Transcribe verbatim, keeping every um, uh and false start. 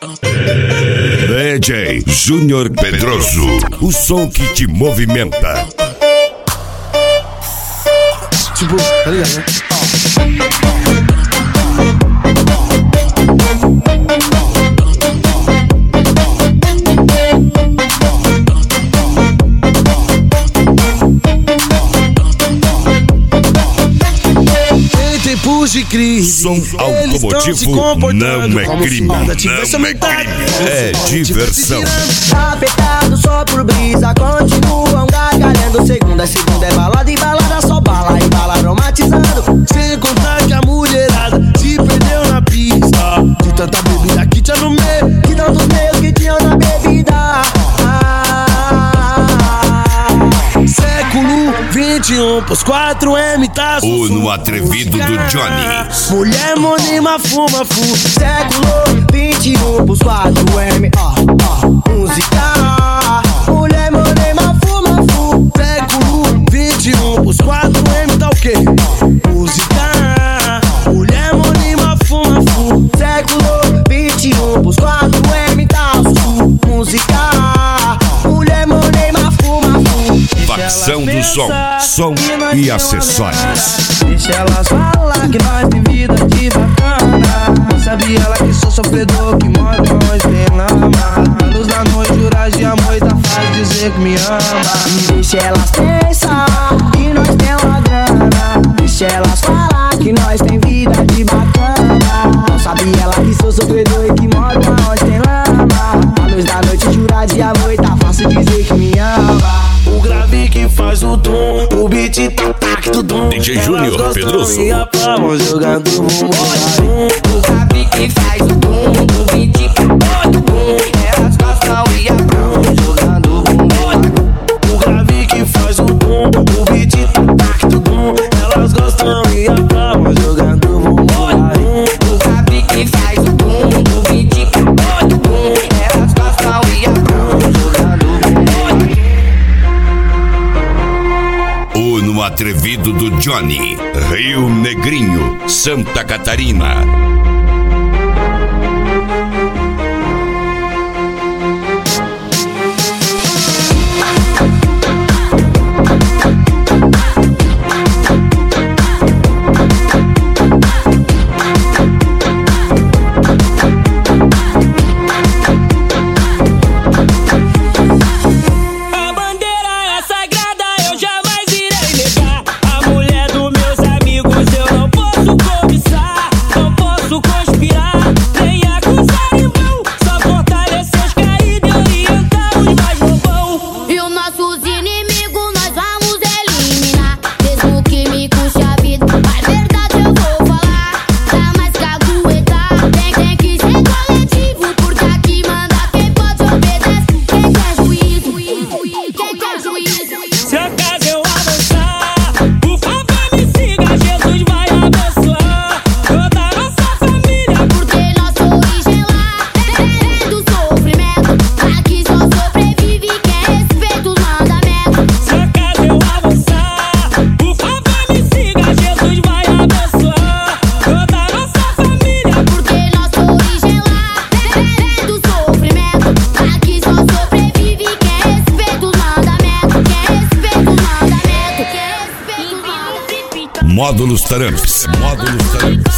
D J Júnior Pedroso, o som que te movimenta. Tipo, tá ligado, né? De crise, som automotivo não é crime, não é crime, é diversão. Afetado só por brisa, continuam gargalhando. Segunda, segunda é balada e balada só bala e bala aromatizando. Sem contar que a mulherada se perdeu na pista de tanta bebida que tinha no meio, que tantos meios que tinham na bebida. Século vinte e um, pros quatro M tá o no atrevido do Johnny. Mulher monima fuma fu. Século vinte e um, pros quatro M, ó, ó, música. Mulher monima fuma fu. Século vinte e um, pros quatro M tá o quê? Música. Mulher monima fuma fu. Século vinte e um, pros quatro M tá fu. Música. Mulher monima fuma fu. Facção do som, som e acessórios. Deixa elas falar que nós tem vida de bacana. Sabe ela que sou sofredor, que mora longe, tem lama. A luz da noite, jurar de amor e tá fácil dizer que me ama. Deixa elas pensar que nós tem uma grana. Deixa elas falar que nós tem vida de bacana. Não sabe ela que sou sofredor e que mora longe, tem lama. A luz da noite, jurar de amor e tá fácil dizer que me ama. O grave que faz o tom, o beat tá tac do dom. D J Júnior Pedroso. E a palma jogando bumbum. O grave que faz o tom, o beat tá do bom. Elas gostam e a palma jogando bumbum. O grave que faz o tom, o beat tá tac do dom. Elas gostam e a palma jogando bumbum. O grave que faz o tom, o beat tá do bom. Elas gostam e a palma jogando bumbum. O no atrevido do Johnny, Rio Negrinho, Santa Catarina. Módulos Taramps, Módulos Taramps.